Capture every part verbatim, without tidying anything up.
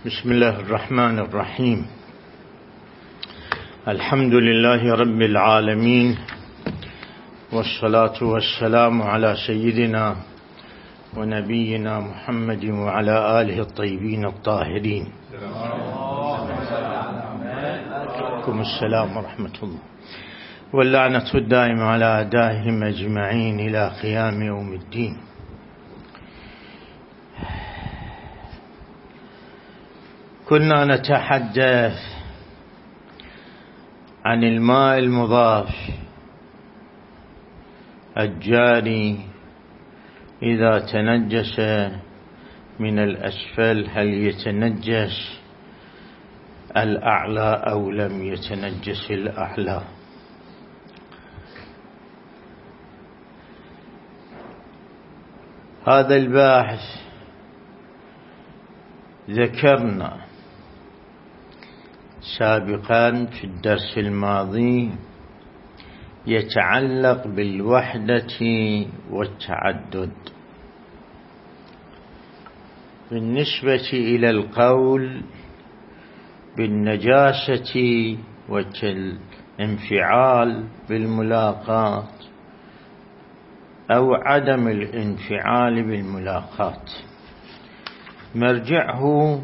بسم الله الرحمن الرحيم. الحمد لله رب العالمين، والصلاة والسلام على سيدنا ونبينا محمد وعلى آله الطيبين الطاهرين. عليكم السلام ورحمة الله، واللعنة الدائمة على أعدائهم أجمعين إلى قيام يوم الدين. كنا نتحدث عن الماء المضاف الجاري إذا تنجس من الأسفل هل يتنجس الأعلى أو لم يتنجس الأعلى. هذا الباحث ذكرنا سابقا في الدرس الماضي يتعلق بالوحدة والتعدد. بالنسبة إلى القول بالنجاسة والانفعال بالملاقاة أو عدم الانفعال بالملاقاة، مرجعه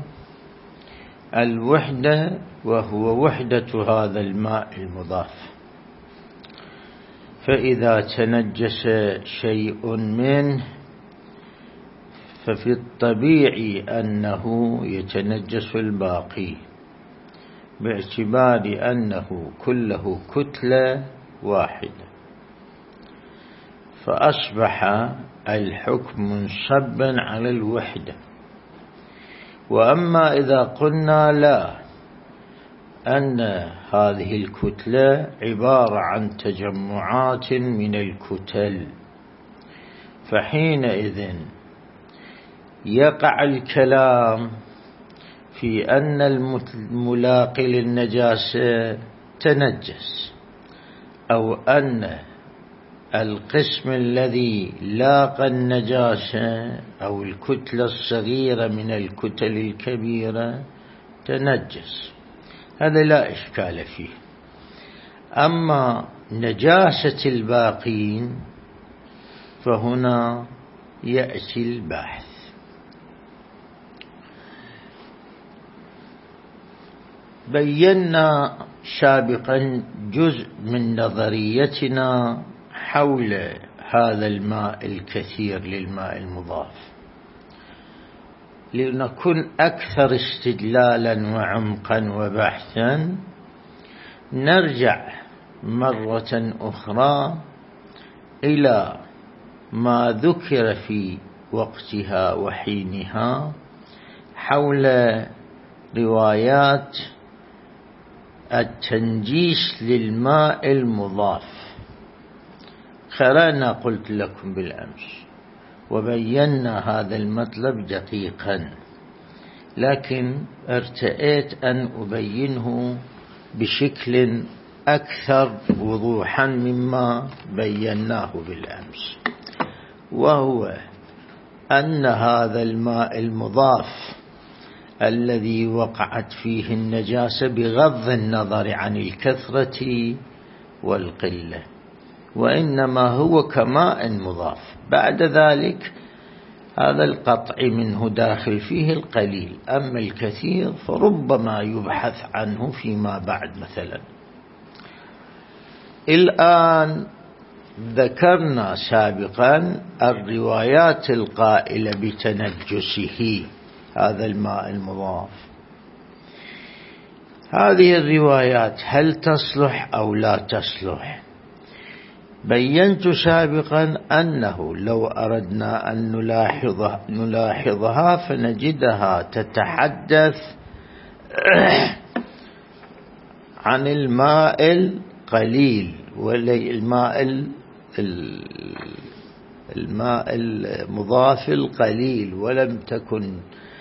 الوحدة، وهو وحدة هذا الماء المضاف. فإذا تنجس شيء منه ففي الطبيعي أنه يتنجس الباقي، باعتبار أنه كله كتلة واحدة، فأصبح الحكم منصبا على الوحدة. وأما إذا قلنا لا، أن هذه الكتلة عبارة عن تجمعات من الكتل، فحينئذ يقع الكلام في أن الملاقي للنجاسة تنجس، أو أن القسم الذي لاقى النجاسة أو الكتلة الصغيرة من الكتل الكبيرة تنجس، هذا لا إشكال فيه. أما نجاسة الباقين فهنا يأتي البحث. بينا سابقا جزء من نظريتنا حول هذا الماء الكثير للماء المضاف. لنكون أكثر استدلالا وعمقا وبحثا، نرجع مرة أخرى إلى ما ذكر في وقتها وحينها حول روايات التنجيس للماء المضاف. قرأنا قلت لكم بالأمس وبينا هذا المطلب دقيقا، لكن ارتأيت أن أبينه بشكل أكثر وضوحا مما بيناه بالأمس، وهو أن هذا الماء المضاف الذي وقعت فيه النجاسة بغض النظر عن الكثرة والقلة، وإنما هو كماء مضاف. بعد ذلك هذا القطع منه داخل فيه القليل، أما الكثير فربما يبحث عنه فيما بعد. مثلا الآن ذكرنا سابقا الروايات القائلة بتنجسه هذا الماء المضاف. هذه الروايات هل تصلح أو لا تصلح؟ بينت سابقا أنه لو أردنا أن نلاحظها, نلاحظها فنجدها تتحدث عن الماء القليل والماء الماء المضاف القليل، ولم تكن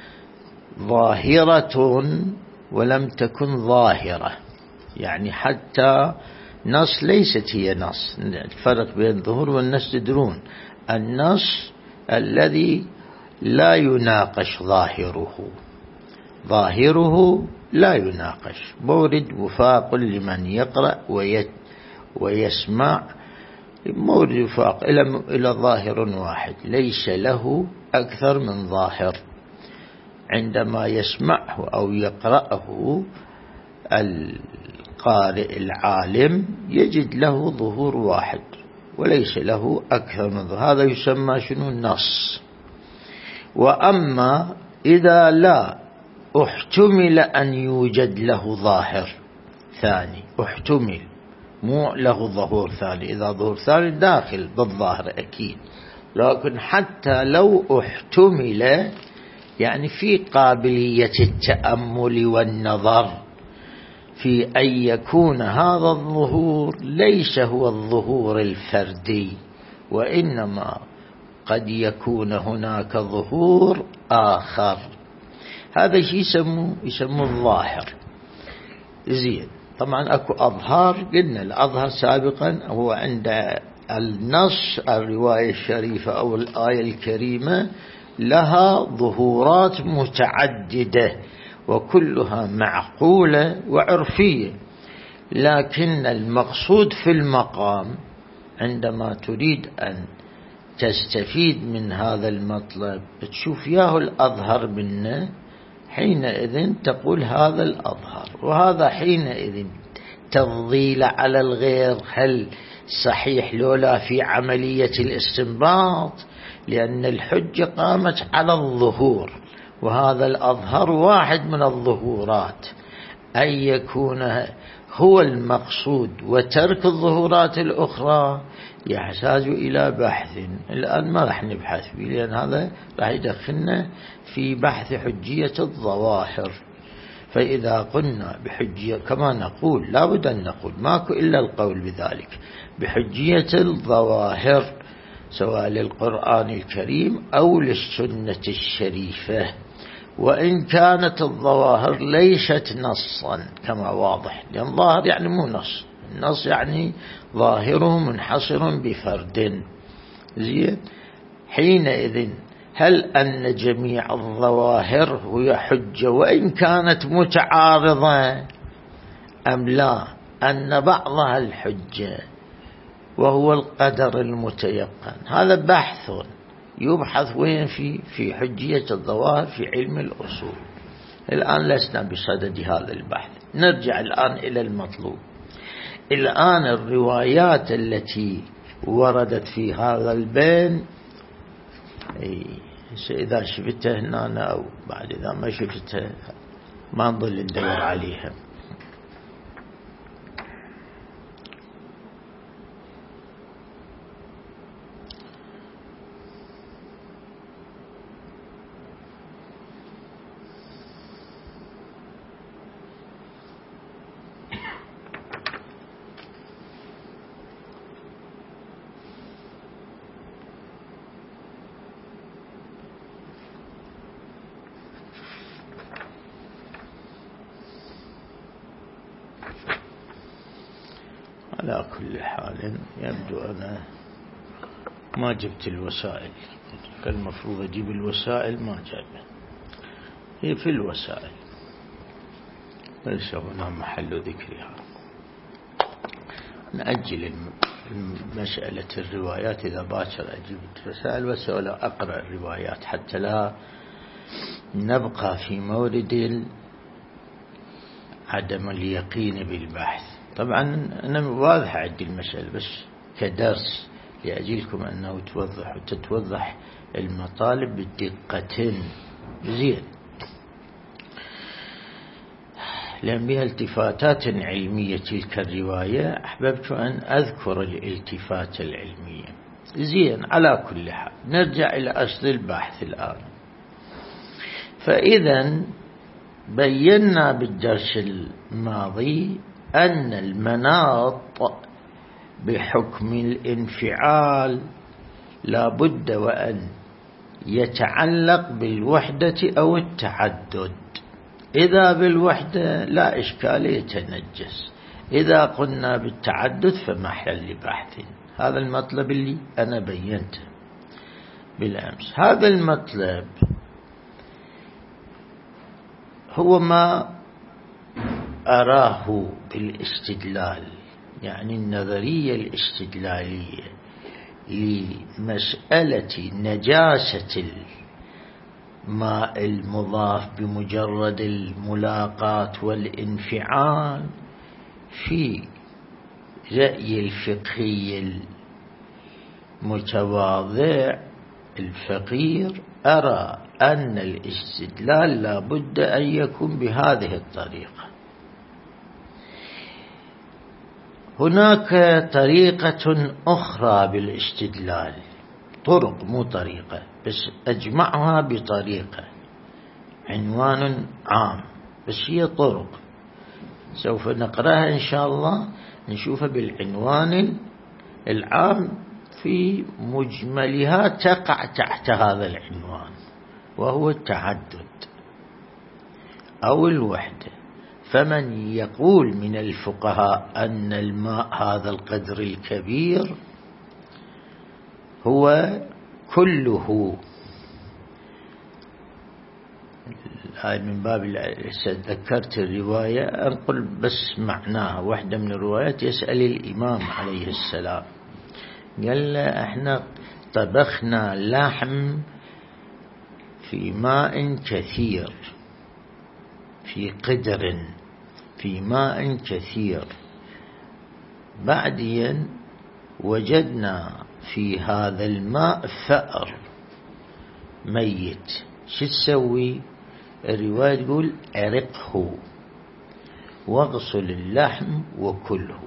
ظاهرة ولم تكن ظاهرة. يعني حتى نص ليست هي نص، الفرق بين الظهور والنص تدرون. النص الذي لا يناقش ظاهره، ظاهره لا يناقش، مورد وفاق لمن يقرأ ويسمع، مورد وفاق إلى ظاهر واحد ليس له أكثر من ظاهر. عندما يسمعه أو يقرأه القارئ العالم يجد له ظهور واحد وليس له أكثر من ظهور، هذا يسمى شنو؟ النص. وأما إذا لا احتمل أن يوجد له ظاهر ثاني، احتمل مو له ظهور ثاني، إذا ظهور ثاني داخل بالظاهر أكيد، لكن حتى لو احتمل يعني في قابلية التأمل والنظر في أن يكون هذا الظهور ليس هو الظهور الفردي، وإنما قد يكون هناك ظهور آخر، هذا شيء يسموه يسموه الظاهر. زين، طبعا أكو أظهار، قلنا الأظهر سابقا هو عند النص الرواية الشريفة أو الآية الكريمة لها ظهورات متعددة وكلها معقولة وعرفية، لكن المقصود في المقام عندما تريد أن تستفيد من هذا المطلب تشوف ياه الأظهر منه، حينئذ تقول هذا الأظهر، وهذا حينئذ تفضيل على الغير هل صحيح لولا في عملية الاستنباط، لأن الحجة قامت على الظهور، وهذا الأظهر واحد من الظهورات، أن يكون هو المقصود وترك الظهورات الأخرى يحتاج إلى بحث. الآن ما رح نبحث فيه، لأن هذا رح يدخلنا في بحث حجية الظواهر. فإذا قلنا بحجية كما نقول لابد أن نقول ماكو إلا القول بذلك بحجية الظواهر سواء للقرآن الكريم أو للسنة الشريفة، وإن كانت الظواهر ليست نصا كما واضح، لأن ظاهر يعني مو نص، النص يعني ظاهره منحصر بفرد. زين، حينئذ هل أن جميع الظواهر هي حجة وإن كانت متعارضة أم لا؟ أن بعضها الحجة وهو القدر المتيقن، هذا بحث يبحث وين في في حجية الظواهر في علم الأصول. الآن لسنا بصدد هذا البحث، نرجع الآن إلى المطلوب. الآن الروايات التي وردت في هذا البين إذا شفتها هنا أو بعد إذا ما شفتها ما نضل ندور عليها. على كل حال يبدو أنا ما جبت الوسائل، كان المفروض أجيب الوسائل ما جابها، هي في الوسائل ليس هنا محل ذكرها. نأجل مسألة الروايات إذا باكر أجيب الوسائل بس ولا أقرأ الروايات حتى لا نبقى في مورد عدم اليقين بالبحث. طبعا أنا واضح عندي المسألة بس كدرس لأجلكم أنه توضح وتتوضح المطالب بدقة. زين، لأن بها التفاتات علمية تلك الرواية أحببت أن أذكر الالتفات العلمية. زين، على كل حال نرجع إلى أصل البحث الآن. فإذا بينا بالدرس الماضي أن المناط بحكم الانفعال لا بد وأن يتعلق بالوحدة أو التعدد. إذا بالوحدة لا إشكال يتنجس، إذا قلنا بالتعدد فمحل بحث. هذا المطلب اللي أنا بينته بالأمس. هذا المطلب هو ما أراه بالاستدلال، يعني النظرية الاستدلالية لمسألة نجاسة الماء المضاف بمجرد الملاقاة والانفعال في رأي الفقهي المتواضع الفقير أرى أن الاستدلال لا بد أن يكون بهذه الطريقة. هناك طريقة أخرى بالاستدلال، طرق مو طريقة، بس أجمعها بطريقة، عنوان عام، بس هي طرق سوف نقرأها إن شاء الله، نشوفها بالعنوان العام في مجملها تقع تحت هذا العنوان، وهو التعدد أو الوحدة. فمن يقول من الفقهاء أن الماء هذا القدر الكبير هو كله، من باب ذكرت الرواية أنقل بس معناها، واحدة من الروايات يسأل الإمام عليه السلام، قال له احنا طبخنا لحم في ماء كثير، في قدر في ماء كثير، بعدين وجدنا في هذا الماء فأر ميت، شو تسوي؟ الرواية تقول أرقه واغسل اللحم وكله.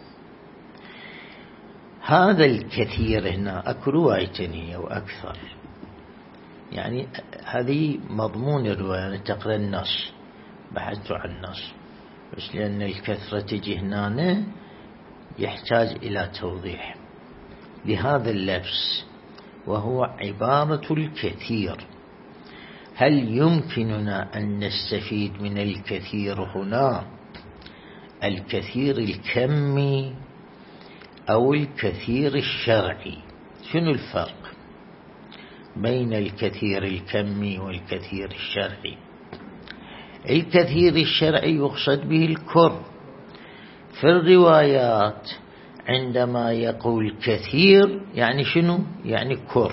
هذا الكثير هنا أكو روايتين هي وأكثر، يعني هذه مضمون الرواية، يعني تقرأ النص، بحثت عن النص، بس لأن الكثرة تجي هنا يحتاج إلى توضيح لهذا اللبس، وهو عبارة الكثير. هل يمكننا أن نستفيد من الكثير هنا الكثير الكمي أو الكثير الشرعي؟ شنو الفرق بين الكثير الكمي والكثير الشرعي؟ الكثير الشرعي يقصد به الكر. في الروايات عندما يقول كثير يعني شنو؟ يعني كر.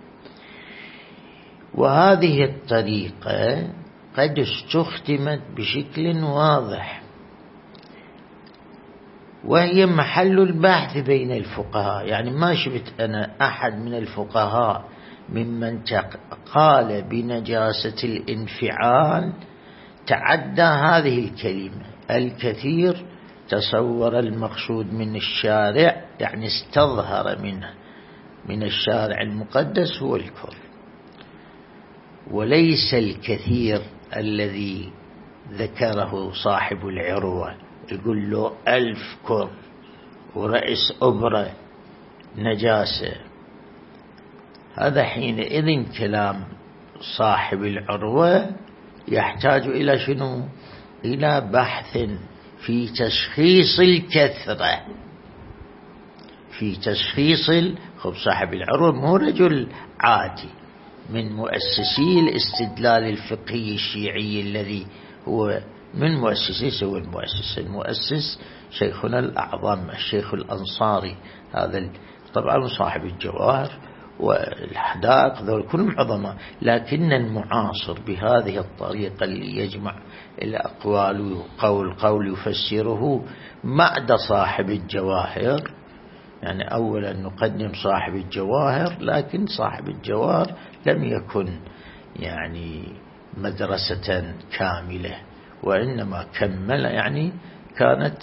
وهذه الطريقة قد استخدمت بشكل واضح، وهي محل البحث بين الفقهاء، يعني ما شفت أنا أحد من الفقهاء ممن قال بنجاسة الانفعال تعدى هذه الكلمة الكثير، تصور المقصود من الشارع، يعني استظهر منه من الشارع المقدس هو الكر، وليس الكثير الذي ذكره صاحب العروة يقول له ألف كر ورأس أبرة نجاسة. هذا حينئذ كلام صاحب العروة يحتاج إلى شنو؟ إلى بحث في تشخيص الكثرة، في تشخيص خب صاحب العروة مو رجل عادي، من مؤسسي الاستدلال الفقهي الشيعي الذي هو من مؤسسي سوى المؤسس المؤسس شيخنا الأعظم الشيخ الأنصاري، هذا طبعا صاحب الجواهر والحدائق، ذول كلهم عظماء، لكن المعاصر بهذه الطريقة اللي يجمع الأقوال وقول قول يفسره بعد صاحب الجواهر. يعني أولا نقدم صاحب الجواهر، لكن صاحب الجواهر لم يكن يعني مدرسة كاملة، وإنما كمل، يعني كانت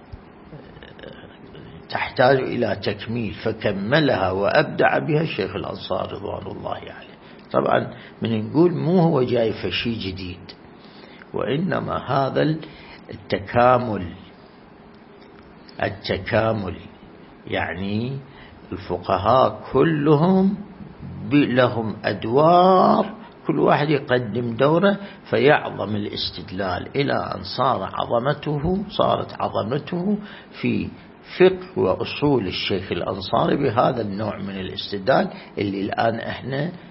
تحتاج إلى تكميل فكملها وأبدع بها الشيخ الأنصاري رضوان الله عليه. يعني طبعا من نقول مو هو جاي فشي جديد، وإنما هذا التكامل التكامل يعني الفقهاء كلهم لهم أدوار، كل واحد يقدم دوره فيعظم الاستدلال إلى أن صار عظمته صارت عظمته في فقه وأصول الشيخ الأنصاري بهذا النوع من الاستدلال اللي الآن احنا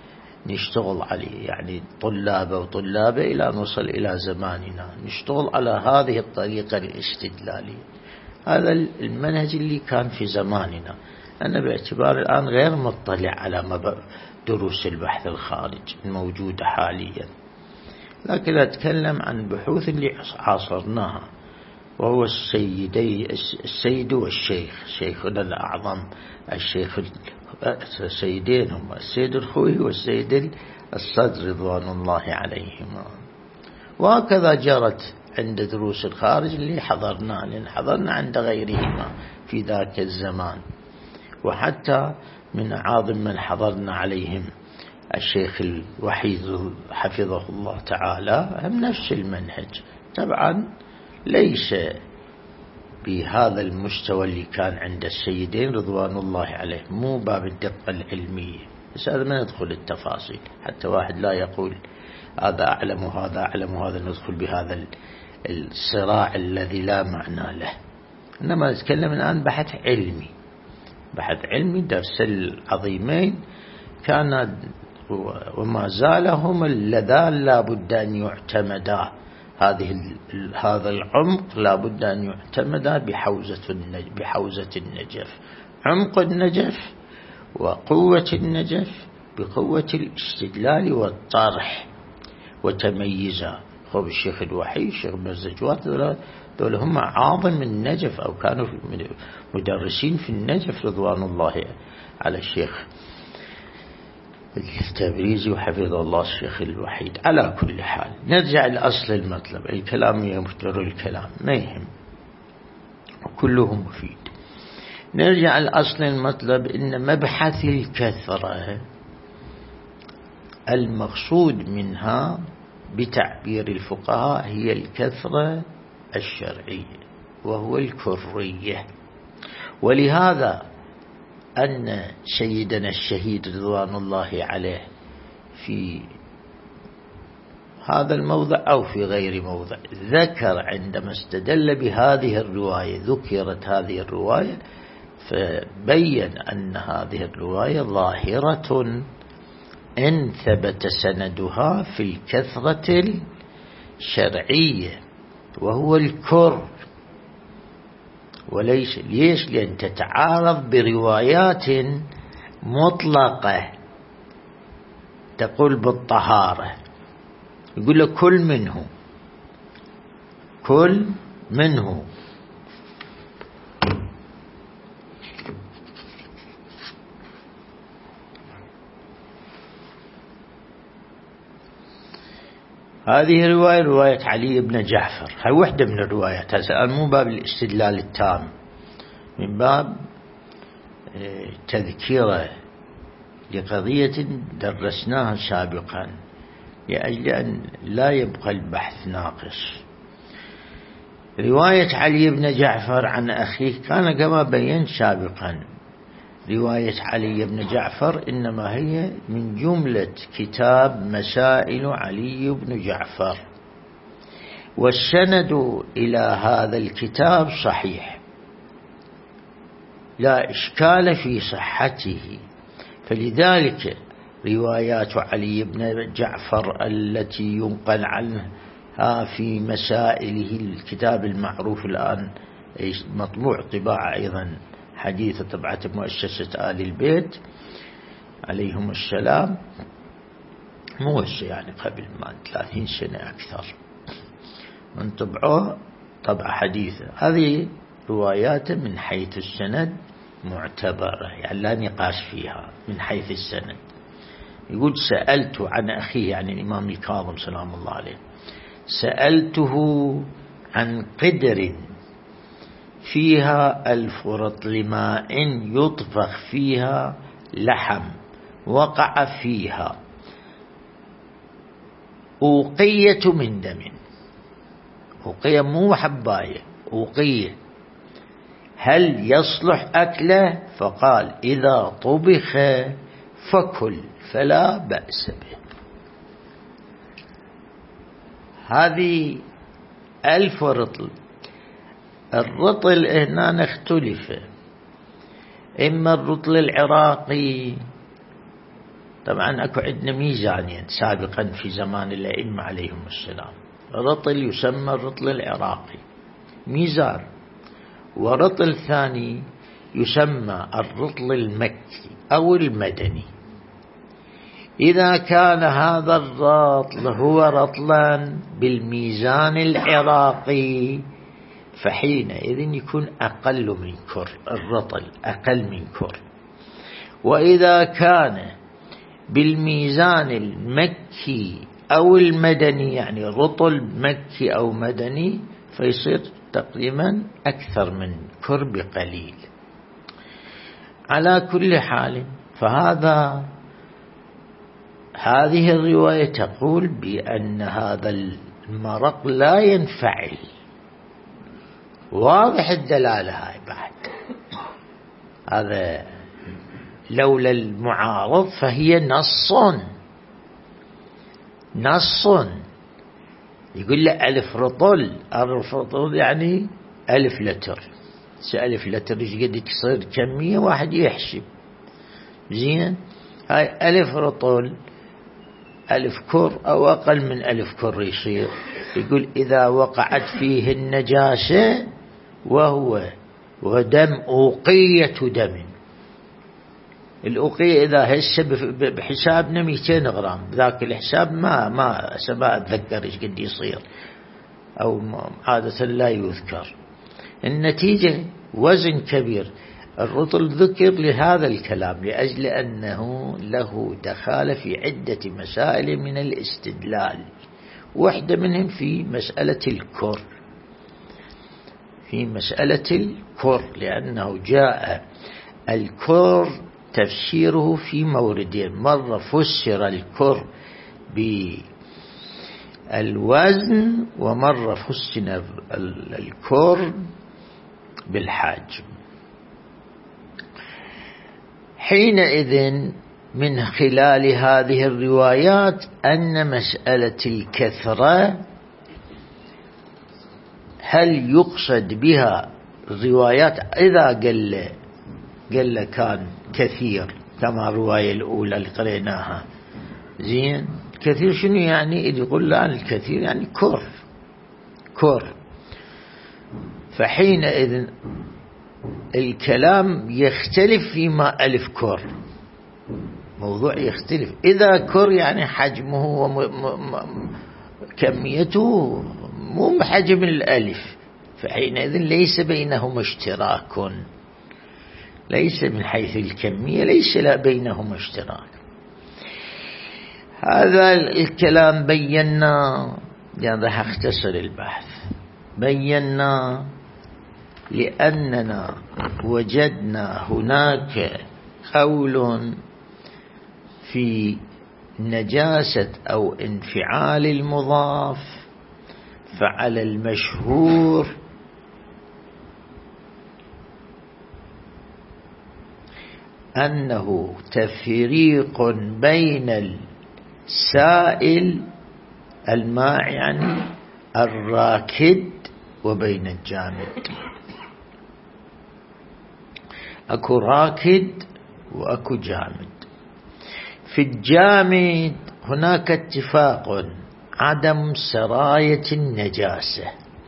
نشتغل عليه، يعني طلابه وطلابه إلى نوصل إلى زماننا نشتغل على هذه الطريقة الاستدلالية. هذا المنهج اللي كان في زماننا. أنا باعتبار الآن غير مطلع على دروس البحث الخارج الموجودة حاليا، لكن أتكلم عن بحوث اللي عاصرناها، وهو السيدي السيد والشيخ، شيخنا الأعظم الشيخ السيدين هما السيد الخوئي والسيد الصدر رضوان الله عليهما. وهكذا جرت عند دروس الخارج اللي حضرنا، لأن حضرنا عند غيرهما في ذاك الزمان. وحتى من أعاظم من حضرنا عليهم الشيخ الوحيد حفظه الله تعالى هم نفس المنهج، طبعا ليس بهذا المستوى اللي كان عند السيدين رضوان الله عليه، مو باب الدقة العلمية، بس هذا ما ندخل التفاصيل حتى واحد لا يقول هذا أعلم وهذا أعلم وهذا، ندخل بهذا الصراع الذي لا معنى له. إنما نتكلم الآن بحث علمي، بحث علمي. درس العظيمين كان وما زال هما اللذان لا بد أن يعتمدا، هذه هذا العمق لا بد أن يعتمدا بحوزة بحوزة النجف، عمق النجف وقوة النجف بقوة الاستدلال والطرح وتميزا. خب الشيخ الوحيد الشيخ مرزجوات دول هم عاظم النجف، أو كانوا مدرسين في النجف رضوان الله على الشيخ التبريزي وحفظه الله الشيخ الوحيد. على كل حال نرجع لأصل المطلب، الكلام يمتر الكلام ما يهم وكله مفيد. نرجع لأصل المطلب، إن مبحث الكثرة المقصود منها بتعبير الفقهاء هي الكثرة الشرعية وهو الكرية. ولهذا أن سيدنا الشهيد رضوان الله عليه في هذا الموضع أو في غير موضع ذكر عندما استدل بهذه الرواية، ذكرت هذه الرواية فبين أن هذه الرواية ظاهرة إن ثبت سندها في الكثرة الشرعية وهو الكر، وليس ليش؟ لأن تتعارض بروايات مطلقة تقول بالطهارة، يقول لك كل منه كل منه هذه رواية رواية علي بن جعفر، هاي وحدة من الروايات. هذا مو باب الاستدلال التام، من باب تذكيره لقضية درسناها سابقا لأجل أن لا يبقى البحث ناقص. رواية علي بن جعفر عن أخيه كان كما بيّن سابقا، رواية علي بن جعفر إنما هي من جملة كتاب مسائل علي بن جعفر، والسند إلى هذا الكتاب صحيح لا إشكال في صحته. فلذلك روايات علي بن جعفر التي ينقل عنها في مسائله، الكتاب المعروف الآن مطبوع طباعة أيضا حديث طبعة مؤسسة آل البيت عليهم السلام، موسى يعني قبل ما ثلاثين سنة أكثر من طبعه طبعة حديثة. هذه روايات من حيث السند معتبرة، يعني لا نقاش فيها من حيث السند. يقول سألت عن أخيه يعني الإمام الكاظم سلام الله عليه، سألته عن قدر فيها الفرط لماء يطبخ فيها لحم وقع فيها أوقية من دم. أوقية مو حباية، أوقية، هل يصلح أكله؟ فقال إذا طبخ فكل فلا بأس به. هذه ألف رطل. الرطل هنا نختلف، إما الرطل العراقي طبعا أكو عندنا ميزانين سابقا في زمان الأئمة عليهم السلام، رطل يسمى الرطل العراقي ميزان، ورطل ثاني يسمى الرطل المكي أو المدني. إذا كان هذا الرطل هو رطلا بالميزان العراقي فحينئذ يكون أقل من كر، الرطل أقل من كر. وإذا كان بالميزان المكي أو المدني يعني رطل مكي أو مدني فيصير تقريبا أكثر من كر بقليل. على كل حال فهذا هذه الرواية تقول بأن هذا المرق لا ينفعل، واضح الدلالة هاي بعد. هذا لولا المعارض فهي نص نص يقول له ألف رطل، ألف رطل يعني ألف لتر، ألف لتر إيش قد تصير كمية واحد يحسب زين. هاي ألف رطل ألف كر أو أقل من ألف كر يصير. يقول إذا وقعت فيه النجاسة وهو ودم أوقية دم، الأوقية إذا هسه بحسابنا مئتين غرام، ذاك الحساب ما ما سبا أتذكر إيش قد يصير أو عادة لا يذكر. النتيجة وزن كبير. الرطل ذكر لهذا الكلام لأجل أنه له دخالة في عدة مسائل من الاستدلال، واحدة منهم في مسألة الكر، في مسألة الكر لأنه جاء الكر تفسيره في موردين، مرة فسر الكر بالوزن ومرة فسر الكر بالحجم. حينئذ من خلال هذه الروايات أن مسألة الكثرة هل يقصد بها الروايات إذا قل قل كان كثير كما الرواية الأولى اللي قريناها زين. كثير شنو يعني؟ إذا يقول لا الكثير يعني كر كر، فحينئذ الكلام يختلف فيما ألف كر، موضوع يختلف. إذا كر يعني حجمه وكميته مو بحجم الألف فحينئذ ليس بينهما اشتراك، ليس من حيث الكمية ليس لا بينهما اشتراك. هذا الكلام بينا، يعني راح اختصر البحث، بينا لأننا وجدنا هناك قول في نجاسة أو انفعال المضاف، فعلى المشهور أنه تفريق بين السائل الماء يعني الراكد وبين الجامد. أكو راكد وأكو جامد. في الجامد هناك اتفاق عدم سراية النجاسة،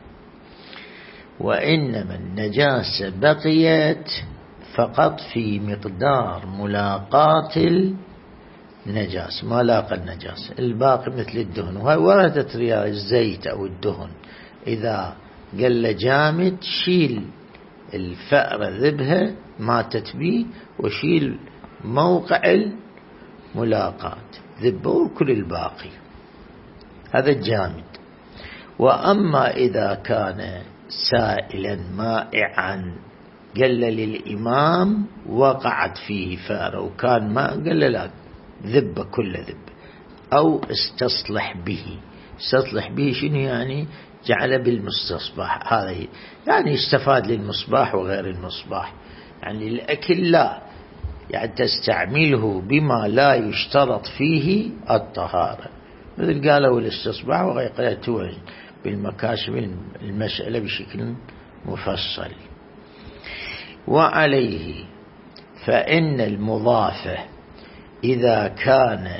وإنما النجاسة بقيت فقط في مقدار ملاقاة النجاسة، ما لاقى النجاسة، الباقي مثل الدهن. وهي وردت رياء الزيت أو الدهن إذا قل جامد شيل الفأرة ذبها ماتت بيه وشيل موقع الملاقاة ذبه وكل الباقي، هذا الجامد. وأما إذا كان سائلا مائعا قل للإمام وقعت فيه فأرة وكان ما قل لا ذبه كل ذب، أو استصلح به. استصلح به شنو يعني؟ جعل بالمستصباح، هذا يعني استفاد للمصباح وغير المصباح، يعني الأكل لا، يعني تستعمله بما لا يشترط فيه الطهارة، مثل قالوا الاستصباح وغير بالمكاسب المسألة بشكل مفصل. وعليه فإن المضافة إذا كان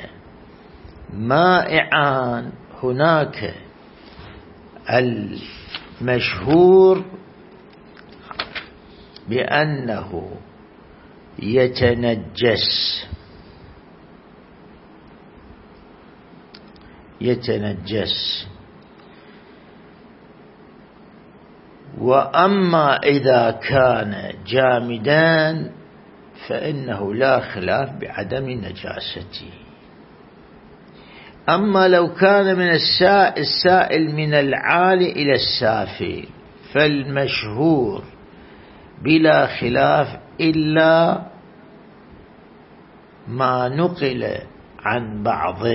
مائعا هناك المشهور بأنه يتنجس يتنجس وأما إذا كان جامدان فإنه لا خلاف بعدم نجاسته. أما لو كان من السائل, السائل من العالي إلى السافل فالمشهور بلا خلاف إلا ما نقل عن بعض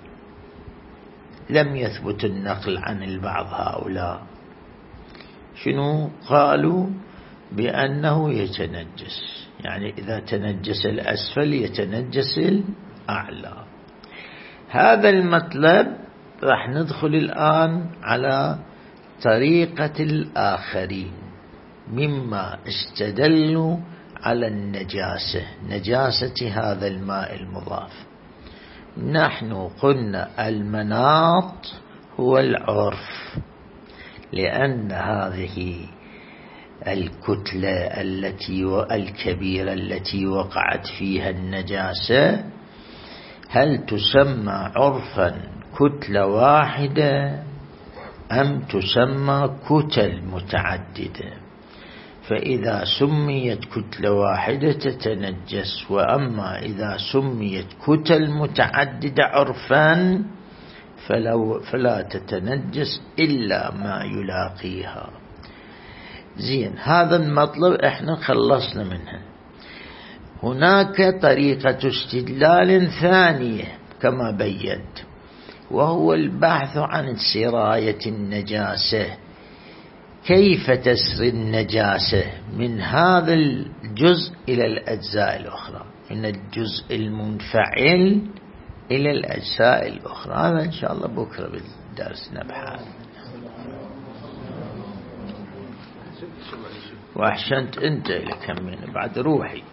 لم يثبت النقل عن البعض. هؤلاء شنو قالوا؟ بأنه يتنجس، يعني إذا تنجس الأسفل يتنجس الأعلى. هذا المطلب راح ندخل الآن على طريقة الآخرين مما استدلوا على النجاسة، نجاسة هذا الماء المضاف. نحن قلنا المناط هو العرف، لأن هذه الكتلة التي الكبيرة التي وقعت فيها النجاسة هل تسمى عرفا كتلة واحدة أم تسمى كتل متعددة؟ فإذا سميت كتلة واحدة تتنجس، وأما إذا سميت كتل متعددة عرفا فلو فلا تتنجس إلا ما يلاقيها. زين، هذا المطلب احنا خلصنا منه. هناك طريقة استدلال ثانية كما بيّنت، وهو البحث عن سراية النجاسة. كيف تسري النجاسة من هذا الجزء إلى الأجزاء الأخرى، من الجزء المنفعل إلى الأجزاء الأخرى؟ هذا إن شاء الله بكرة بالدرس نبحث. وأحسنت أنت لكمين بعد روحي.